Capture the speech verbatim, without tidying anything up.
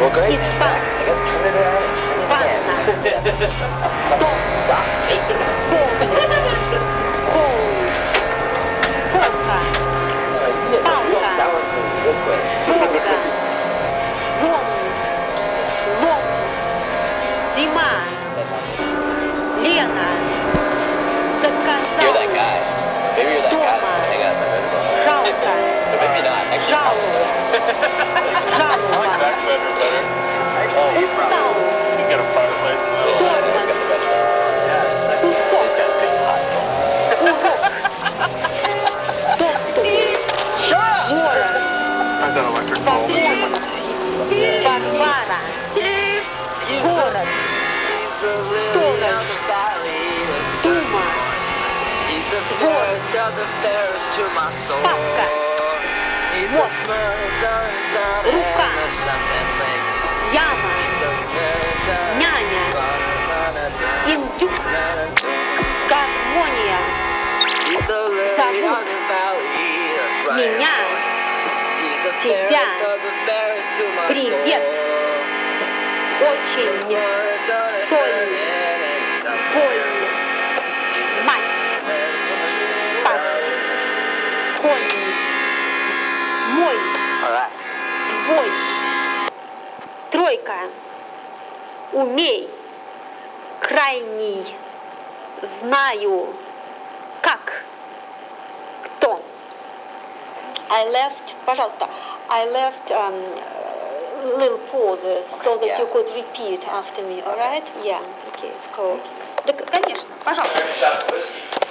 испанский, ванна, дом, полный, пол, полка, палка, Волга, вон, лом, зима, Лена, заказал, дома, жалко, жалоб, жалоба, устал, тормоз, кусок, урок, доступ, город, Вавилон, Варвара, город, сторож, дума, двор, папка, мост, рука, яма, няня, индюк, гармония, зовут меня, тебя, привет, очень, соль, боль, мать, спать, конь, мой, твой, тройка, умей, крайний, знаю, как, кто. I left, пожалуйста, I left um, little pauses so that Yeah. you could repeat after me, all right? Yeah, okay, so, да, конечно, пожалуйста.